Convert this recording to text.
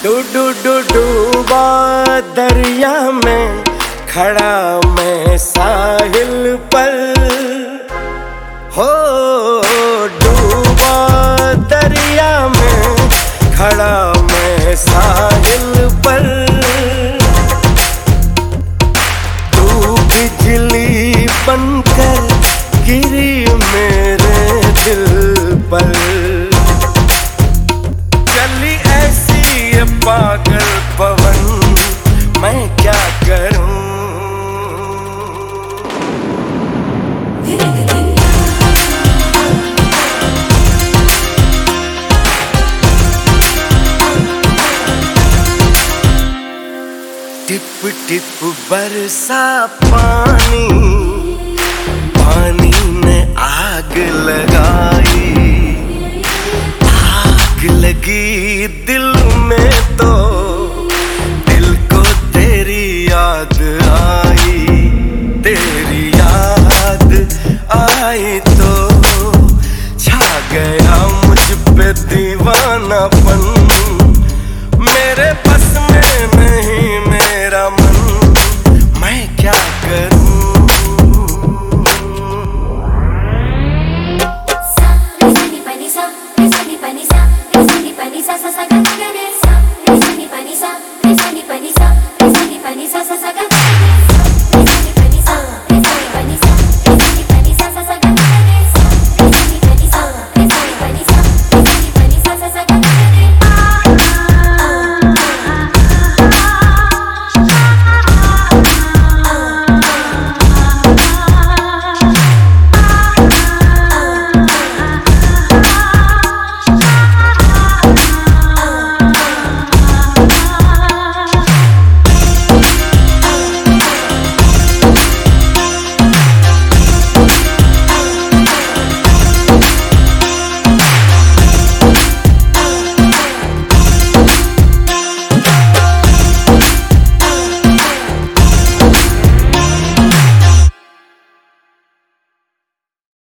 डूबा दरिया में खड़ा मैं साहिल पर, हो डूबा दरिया में खड़ा मैं साहिल पर। तू बिजली बनकर गिरी मेरे दिल पर, चली ऐसी ये पागल पवन मैं क्या करूं। टिप टिप बरसा पानी, पानी ने आग लगाई। आग लगी दिल में तो दिल को तेरी याद आई। तेरी याद आई तो छा गया मुझ पे दीवानापन। मेरे